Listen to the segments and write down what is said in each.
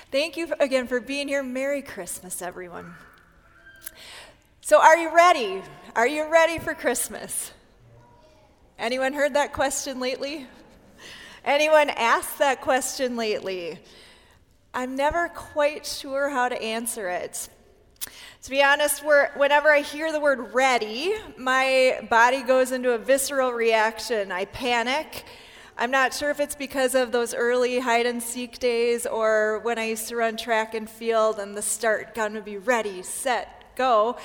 Thank you again for being here. Merry Christmas, everyone. So are you ready? Are you ready for Christmas? Anyone heard that question lately? Anyone asked that question lately? I'm never quite sure how to answer it. To be honest, whenever I hear the word ready, my body goes into a visceral reaction. I panic. I'm not sure if it's because of those early hide-and-seek days or when I used to run track and field and the start gun would be ready, set, go.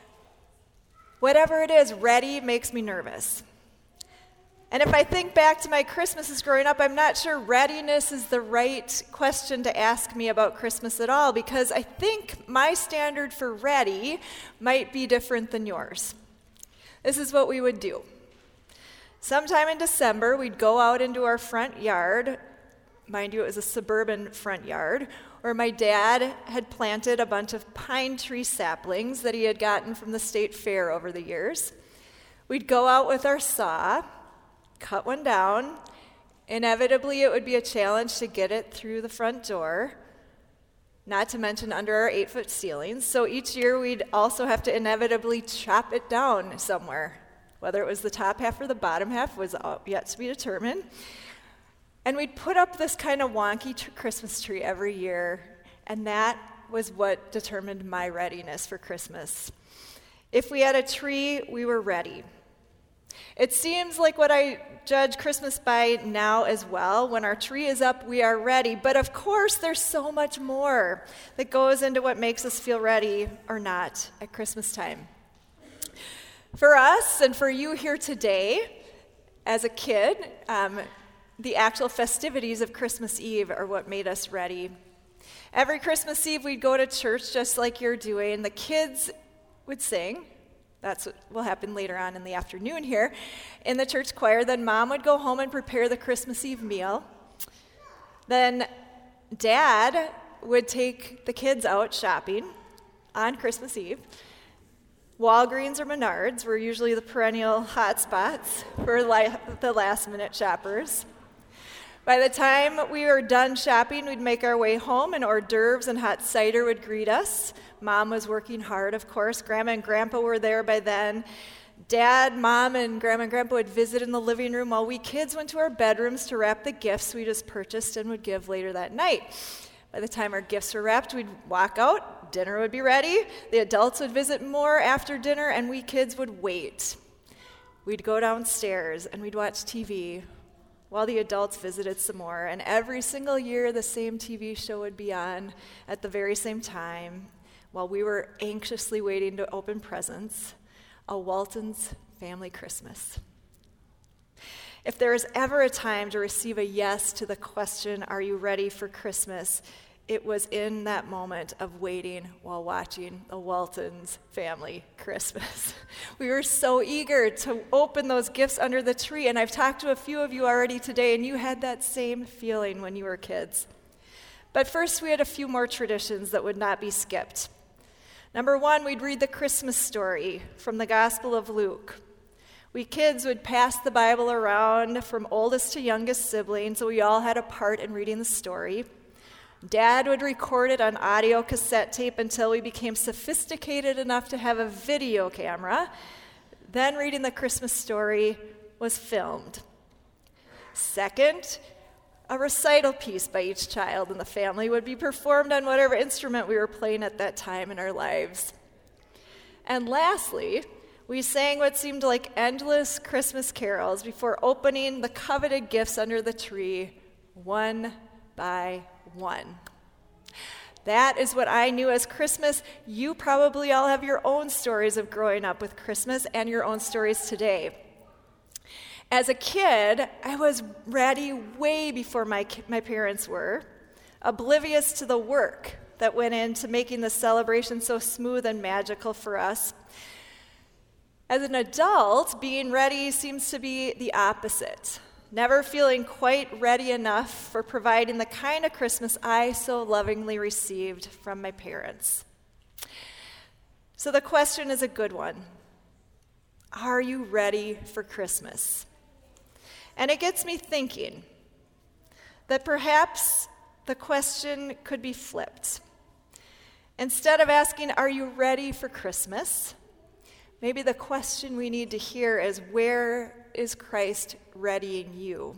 Whatever it is, ready makes me nervous. And if I think back to my Christmases growing up, I'm not sure readiness is the right question to ask me about Christmas at all, because I think my standard for ready might be different than yours. This is what we would do. Sometime in December, we'd go out into our front yard. Mind you, it was a suburban front yard, where my dad had planted a bunch of pine tree saplings that he had gotten from the state fair over the years. We'd go out with our saw, cut one down. Inevitably, it would be a challenge to get it through the front door, not to mention under our 8-foot ceilings. So each year, we'd also have to inevitably chop it down somewhere. Whether it was the top half or the bottom half was yet to be determined. And we'd put up this kind of wonky Christmas tree every year, and that was what determined my readiness for Christmas. If we had a tree, we were ready. It seems like what I judge Christmas by now as well. When our tree is up, we are ready. But of course, there's so much more that goes into what makes us feel ready or not at Christmas time. For us and for you here today, as a kid, the actual festivities of Christmas Eve are what made us ready. Every Christmas Eve, we'd go to church just like you're doing. The kids would sing. That's what will happen later on in the afternoon here in the church choir. Then Mom would go home and prepare the Christmas Eve meal. Then Dad would take the kids out shopping on Christmas Eve. Walgreens or Menards were usually the perennial hot spots for the last-minute shoppers. By the time we were done shopping, we'd make our way home, and hors d'oeuvres and hot cider would greet us. Mom was working hard, of course. Grandma and Grandpa were there by then. Dad, Mom, and Grandma and Grandpa would visit in the living room while we kids went to our bedrooms to wrap the gifts we just purchased and would give later that night. By the time our gifts were wrapped, we'd walk out, dinner would be ready, the adults would visit more after dinner, and we kids would wait. We'd go downstairs and we'd watch TV while the adults visited some more, and every single year the same TV show would be on at the very same time while we were anxiously waiting to open presents, a Walton's Family Christmas. If there is ever a time to receive a yes to the question, are you ready for Christmas, it was in that moment of waiting while watching the Walton's Family Christmas. We were so eager to open those gifts under the tree, and I've talked to a few of you already today, and you had that same feeling when you were kids. But first, we had a few more traditions that would not be skipped. Number one, we'd read the Christmas story from the Gospel of Luke. We kids would pass the Bible around from oldest to youngest sibling, so we all had a part in reading the story. Dad would record it on audio cassette tape until we became sophisticated enough to have a video camera. Then reading the Christmas story was filmed. Second, a recital piece by each child in the family would be performed on whatever instrument we were playing at that time in our lives. And lastly, we sang what seemed like endless Christmas carols before opening the coveted gifts under the tree, one by one. That is what I knew as Christmas. You probably all have your own stories of growing up with Christmas and your own stories today. As a kid, I was ready way before my parents were, oblivious to the work that went into making the celebration so smooth and magical for us. As an adult, being ready seems to be the opposite, never feeling quite ready enough for providing the kind of Christmas I so lovingly received from my parents. So the question is a good one. Are you ready for Christmas? And it gets me thinking that perhaps the question could be flipped. Instead of asking, "Are you ready for Christmas?" maybe the question we need to hear is, "Where is Christ readying you?"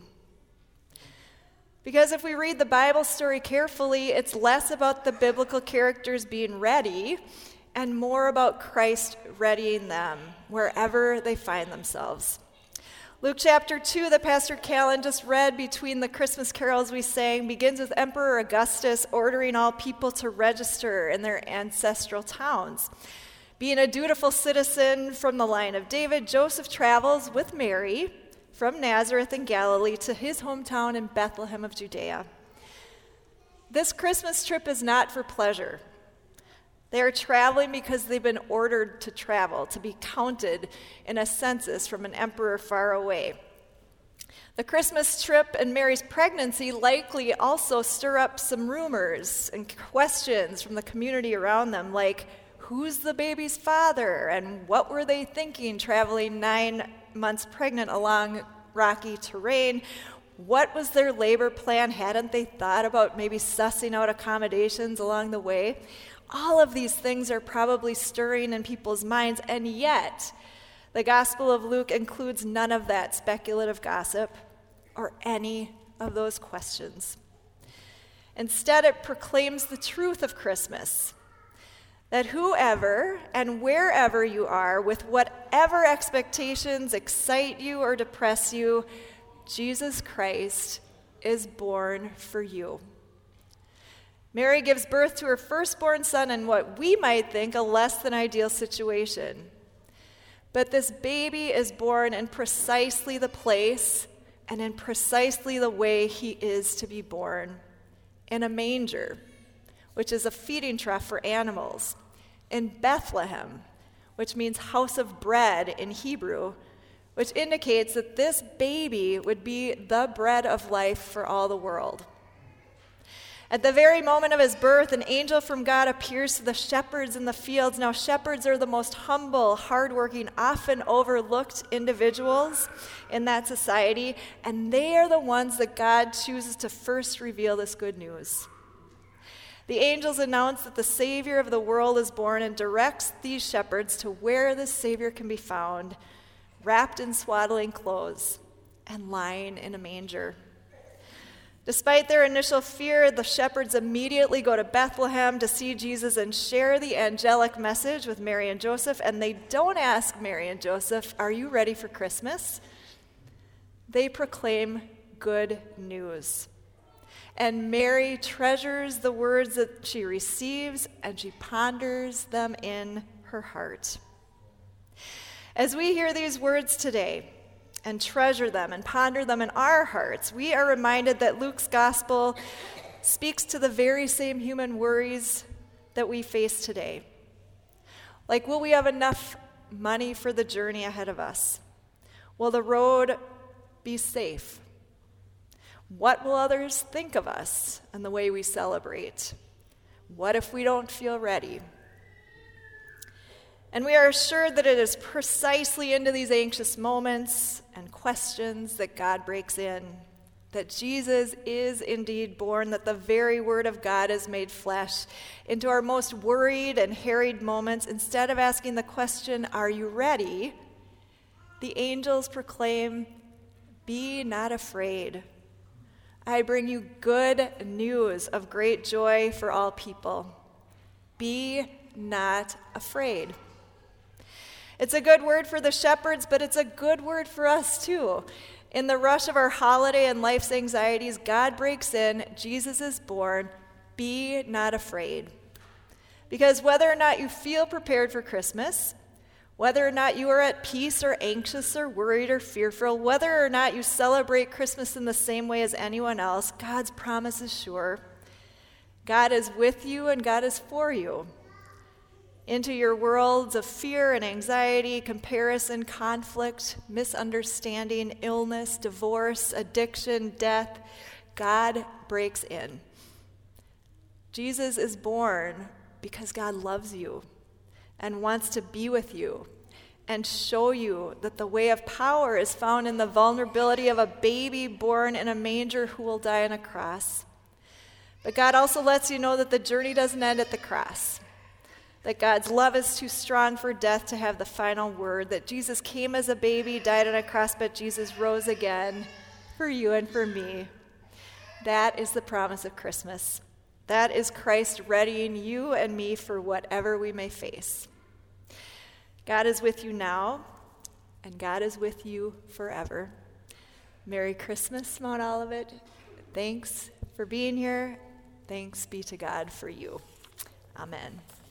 Because if we read the Bible story carefully, it's less about the biblical characters being ready and more about Christ readying them wherever they find themselves. Luke chapter 2, that Pastor Callan just read between the Christmas carols we sang, begins with Emperor Augustus ordering all people to register in their ancestral towns. Being a dutiful citizen from the line of David, Joseph travels with Mary from Nazareth in Galilee to his hometown in Bethlehem of Judea. This Christmas trip is not for pleasure. They are traveling because they've been ordered to travel, to be counted in a census from an emperor far away. The Christmas trip and Mary's pregnancy likely also stir up some rumors and questions from the community around them, like, who's the baby's father? And what were they thinking traveling 9 months pregnant along rocky terrain? What was their labor plan? Hadn't they thought about maybe sussing out accommodations along the way? All of these things are probably stirring in people's minds, and yet the Gospel of Luke includes none of that speculative gossip or any of those questions. Instead, it proclaims the truth of Christmas, that whoever and wherever you are, with whatever expectations excite you or depress you, Jesus Christ is born for you. Mary gives birth to her firstborn son in what we might think a less than ideal situation. But this baby is born in precisely the place and in precisely the way he is to be born, in a manger, which is a feeding trough for animals, in Bethlehem, which means house of bread in Hebrew, which indicates that this baby would be the bread of life for all the world. At the very moment of his birth, an angel from God appears to the shepherds in the fields. Now, shepherds are the most humble, hardworking, often overlooked individuals in that society, and they are the ones that God chooses to first reveal this good news. The angels announce that the Savior of the world is born and directs these shepherds to where the Savior can be found, wrapped in swaddling clothes and lying in a manger. Despite their initial fear, the shepherds immediately go to Bethlehem to see Jesus and share the angelic message with Mary and Joseph, and they don't ask Mary and Joseph, "Are you ready for Christmas?" They proclaim good news. And Mary treasures the words that she receives, and she ponders them in her heart. As we hear these words today, and treasure them and ponder them in our hearts, we are reminded that Luke's gospel speaks to the very same human worries that we face today. Like, will we have enough money for the journey ahead of us? Will the road be safe? What will others think of us and the way we celebrate? What if we don't feel ready? And we are assured that it is precisely into these anxious moments and questions that God breaks in, that Jesus is indeed born, that the very Word of God is made flesh into our most worried and harried moments. Instead of asking the question, "Are you ready?" the angels proclaim, "Be not afraid. I bring you good news of great joy for all people. Be not afraid." It's a good word for the shepherds, but it's a good word for us too. In the rush of our holiday and life's anxieties, God breaks in, Jesus is born, be not afraid. Because whether or not you feel prepared for Christmas, whether or not you are at peace or anxious or worried or fearful, whether or not you celebrate Christmas in the same way as anyone else, God's promise is sure. God is with you and God is for you. Into your worlds of fear and anxiety, comparison, conflict, misunderstanding, illness, divorce, addiction, death, God breaks in. Jesus is born because God loves you and wants to be with you and show you that the way of power is found in the vulnerability of a baby born in a manger who will die on a cross. But God also lets you know that the journey doesn't end at the cross, that God's love is too strong for death to have the final word, that Jesus came as a baby, died on a cross, but Jesus rose again for you and for me. That is the promise of Christmas. That is Christ readying you and me for whatever we may face. God is with you now, and God is with you forever. Merry Christmas, Mount Olivet. Thanks for being here. Thanks be to God for you. Amen.